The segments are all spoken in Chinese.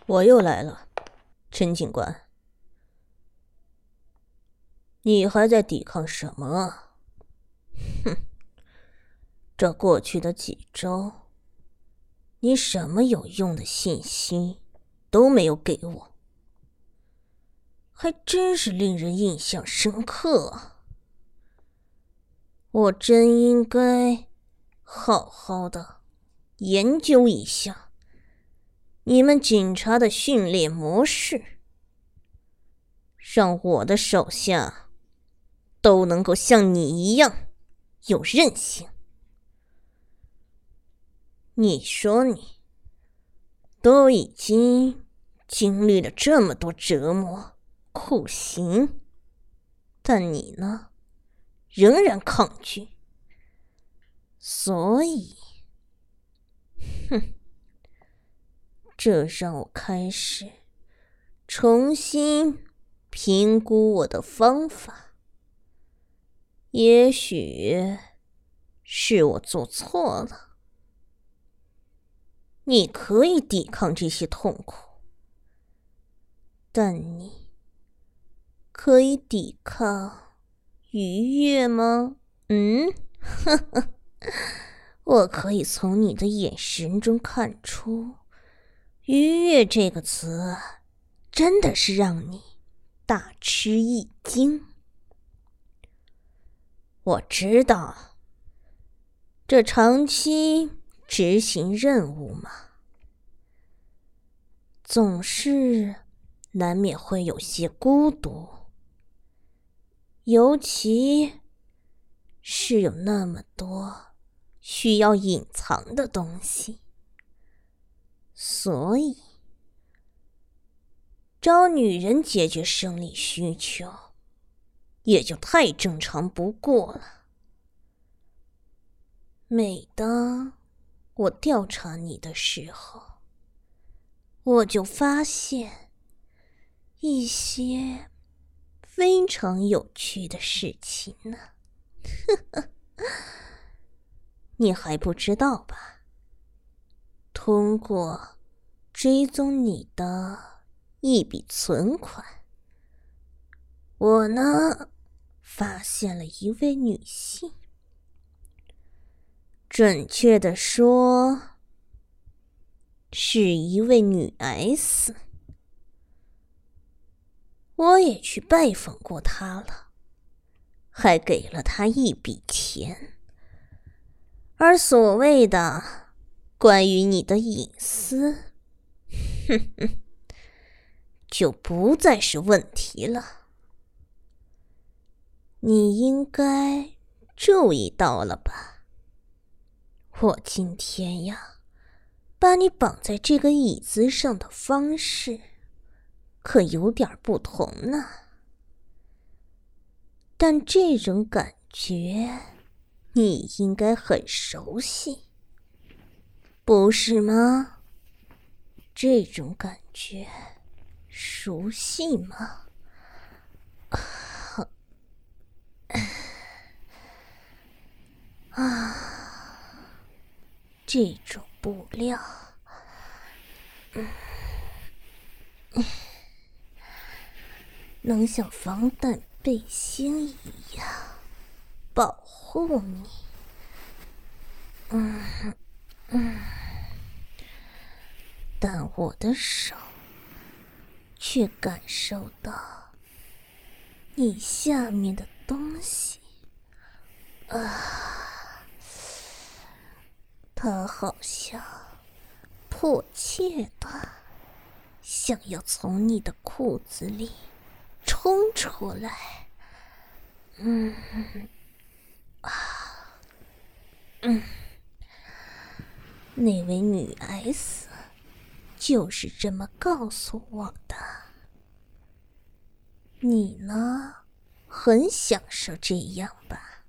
我又来了，陈警官，你还在抵抗什么啊？哼，这过去的几周，你什么有用的信息都没有给我，还真是令人印象深刻啊！我真应该好好的研究一下你们警察的训练模式，让我的手下都能够像你一样有韧性。你说你都已经经历了这么多折磨、酷刑，但你呢，仍然抗拒。所以，这让我开始重新评估我的方法。也许是我做错了。你可以抵抗这些痛苦，但你可以抵抗愉悦吗？我可以从你的眼神中看出，愉悦这个词真的是让你大吃一惊。我知道，这长期执行任务嘛，总是难免会有些孤独，尤其是有那么多需要隐藏的东西，所以找女人解决生理需求也就太正常不过了。每当我调查你的时候，我就发现一些非常有趣的事情呢。你还不知道吧？通过追踪你的一笔存款，我呢，发现了一位女性。准确的说，是一位女 S。我也去拜访过她了，还给了她一笔钱。而所谓的关于你的隐私，就不再是问题了。你应该注意到了吧？我今天呀，把你绑在这个椅子上的方式可有点不同呢。但这种感觉你应该很熟悉，不是吗？这种感觉熟悉吗？这种布料，能像防弹背心一样保护你。但我的手却感受到你下面的东西它好像迫切的想要从你的裤子里冲出来。那位女 S 就是这么告诉我的。你呢，很享受这样吧？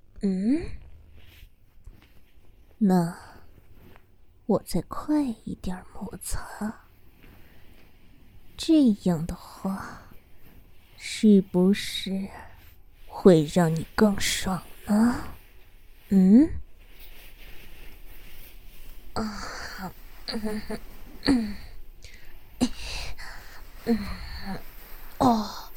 那我再快一点摩擦，这样的话，是不是会让你更爽呢？ 哦，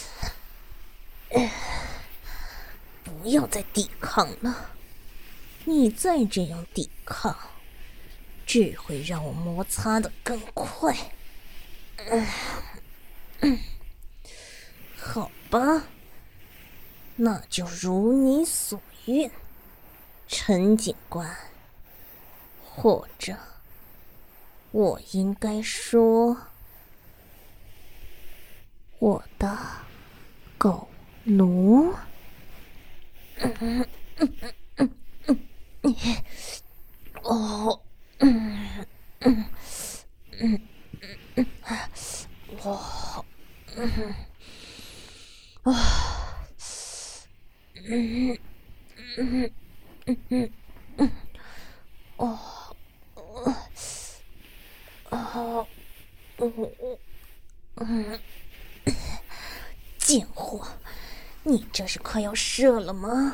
不要再抵抗了，你再这样抵抗，只会让我摩擦得更快。好吧，那就如你所愿，陈警官，或者我应该说，我的狗奴。哦，我，贱货，你这是快要射了吗？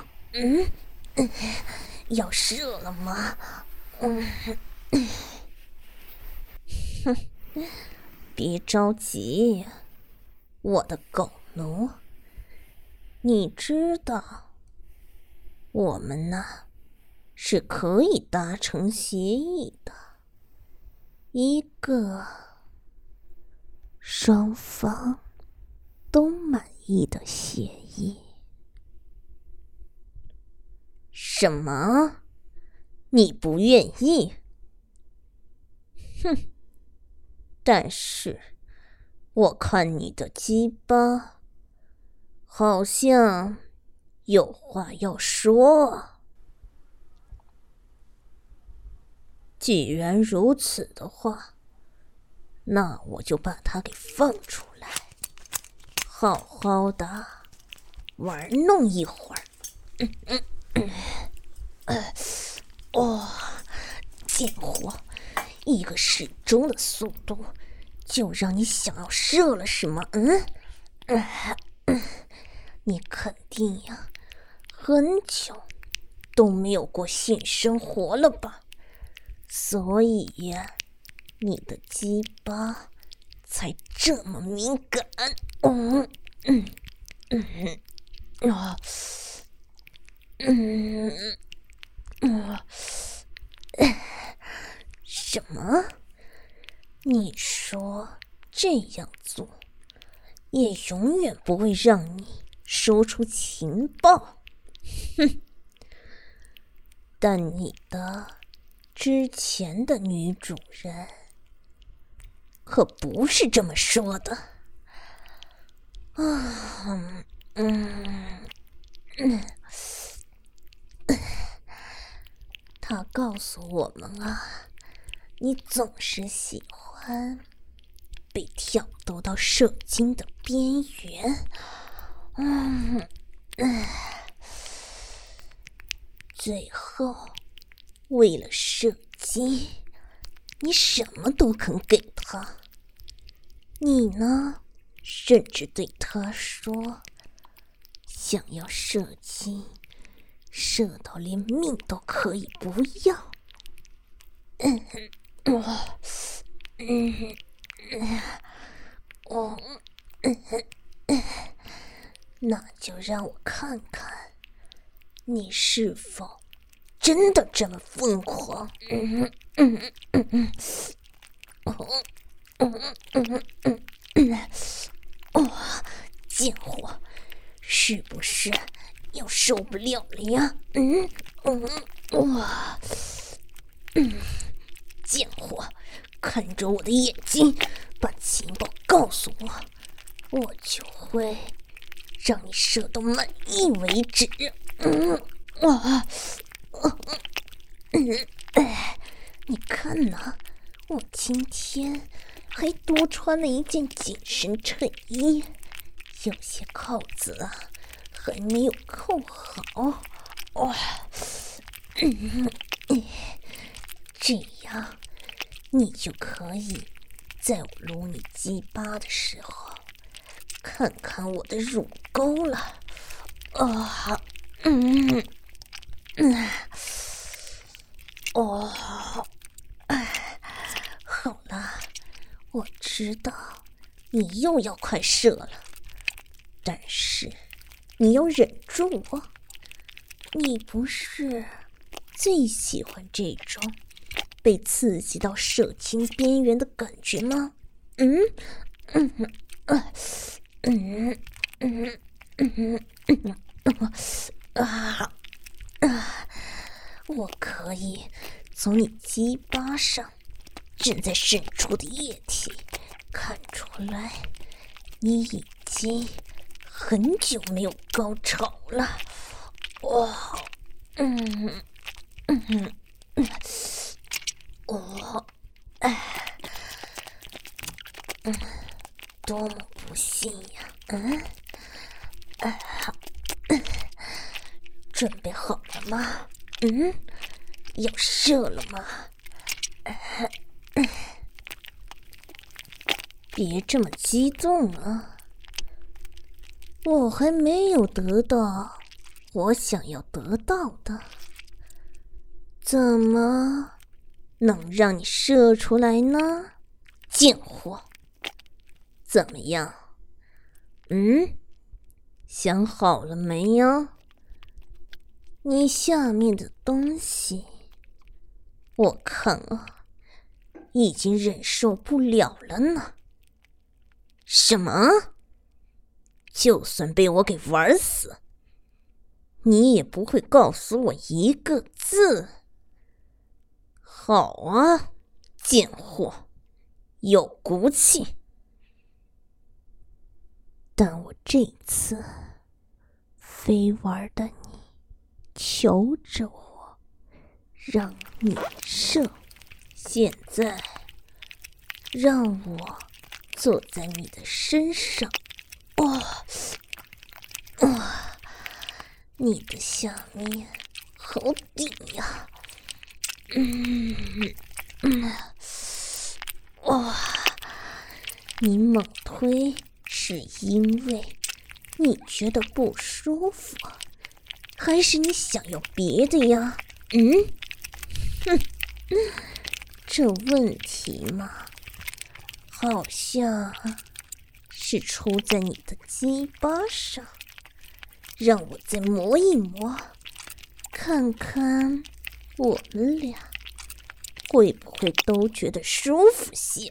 要射了吗？别着急，我的狗奴，你知道，我们呢是可以达成协议的，一个双方都满意的协议。什么？你不愿意？哼！但是我看你的鸡巴好像有话要说。既然如此的话，那我就把它给放出来，好好的玩弄一会儿。贱货，一个适中的速度就让你想要射了是吗？你肯定呀，很久都没有过性生活了吧？所以呀，你的鸡巴才这么敏感。什么？你说这样做也永远不会让你说出情报？哼！但你的之前的女主人可不是这么说的。她告诉我们啊，你总是喜欢被挑逗到射精的边缘。最后为了射精，你什么都肯给他。你呢，甚至对他说，想要射精，射到连命都可以不要。那就让我看看，你是否真的这么疯狂。贱货，是不是要受不了了呀？贱货，看着我的眼睛，把情报告诉我，我就会让你射到满意为止。你看呐，我今天还多穿了一件紧身衬衣，有些扣子啊还没有扣好。这样你就可以在我撸你鸡巴的时候看看我的乳沟了。好了，我知道你又要快射了，但是你要忍住啊！你不是最喜欢这种被刺激到射精边缘的感觉吗？我可以从你鸡巴上正在渗出的液体看出来，你已经很久没有高潮了。哇，多么不幸呀！准备好了吗？要射了吗？别这么激动啊！我还没有得到我想要得到的，怎么能让你射出来呢？贱货！怎么样？想好了没有？你下面的东西，我看啊，已经忍受不了了呢。什么？就算被我给玩死，你也不会告诉我一个字。好啊，贱货，有骨气。但我这次非玩的你求着我，让你射。现在让我坐在你的身上。你的下面好顶呀！你猛推是因为你觉得不舒服，还是你想要别的呀？这问题嘛，好像是出在你的鸡巴上，让我再磨一磨，看看我们俩会不会都觉得舒服些。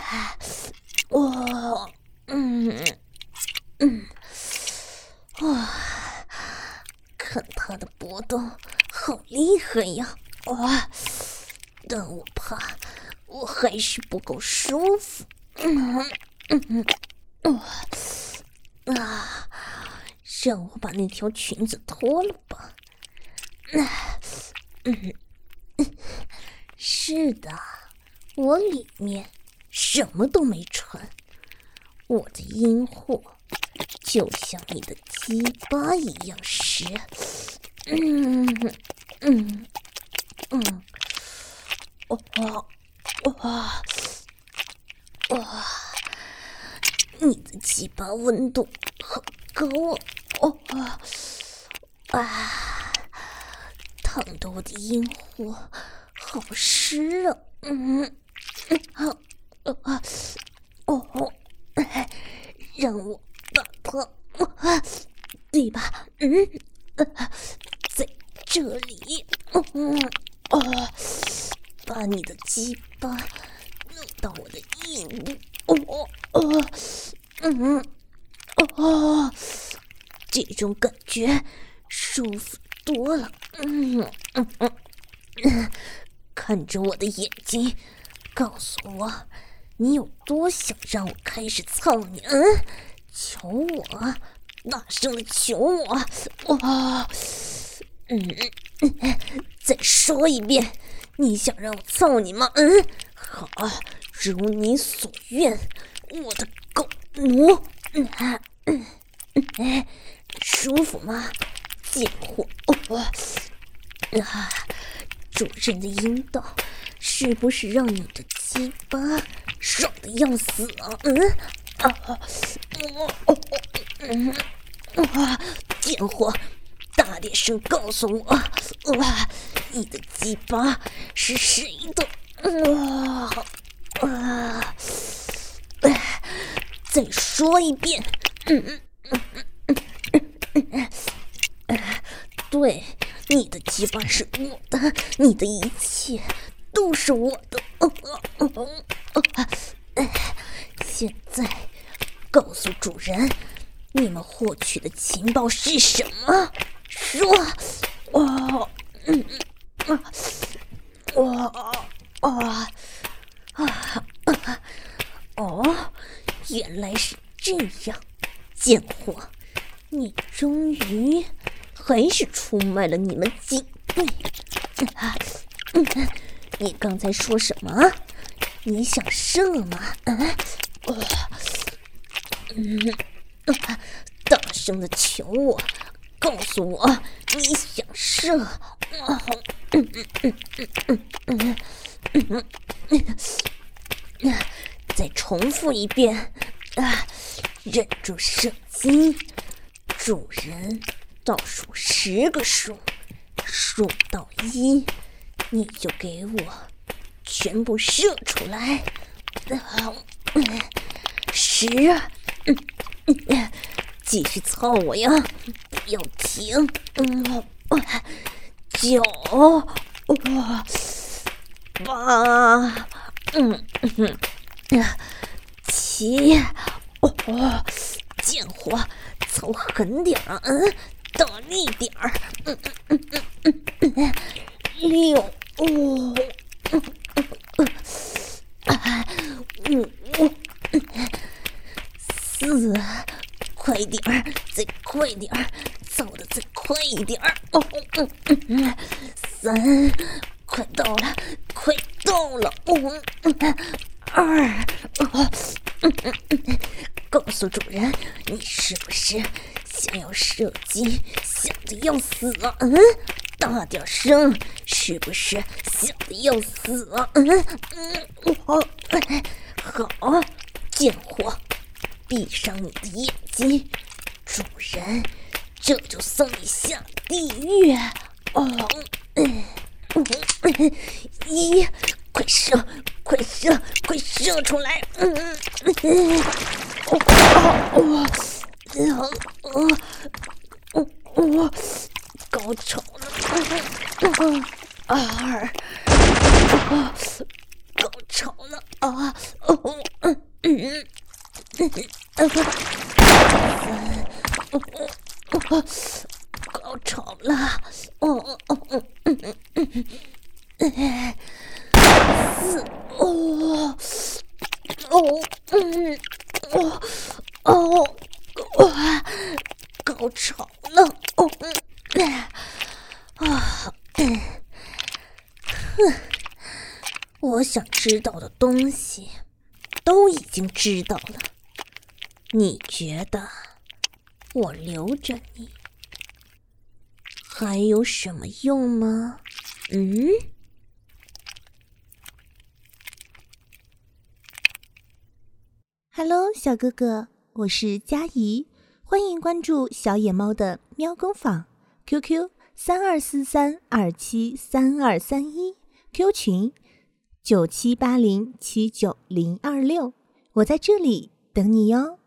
看他的搏动好厉害呀！但我怕我还是不够舒服。让我把那条裙子脱了吧。是的，我里面什么都没穿，我的阴货就像你的鸡巴一样实。你的鸡巴温度好高啊！烫得我的阴火好湿啊！让我把它，对吧？在这里，把你的鸡巴弄到我的阴部，这种感觉舒服多了。看着我的眼睛，告诉我你有多想让我开始操你。求我，大声的求我。再说一遍，你想让我操你吗？好，如你所愿，我的狗奴。舒服吗，贱货？主人的阴道是不是让你的鸡巴爽的要死啊？贱货，大点声告诉我，你的鸡巴是谁的？ 再说一遍。对，你的鸡巴是我的，你的一切都是我的。现在告诉主人，你们获取的情报是什么？说。原来是这样，贱货，你终于还是出卖了你们警队。你刚才说什么？你想射吗？大声的求我，告诉我你想射。再重复一遍，忍住射击，主人倒数10个数，数到1，你就给我全部射出来。10，继续操我呀，不要停。9，8，7，贱货，操狠点儿，大力点儿。6，5，4，快点儿，再快点儿，操的再快一点儿。3，快到了，快到了。2，告诉主人，你是不是想要射击，想的要死啊？大点声，是不是想的要死啊？好，贱货，闭上你的眼睛，主人这就送你下地狱。1，快射，快射，快射出来。高潮了。2，高潮了。高潮了。高潮了。我想知道的东西都已经知道了，你觉得我留着你还有什么用吗 ？Hello， 小哥哥，我是佳怡，欢迎关注小野猫的喵工坊 ，QQ 3243273231，Q 群9780790026，我在这里等你哟。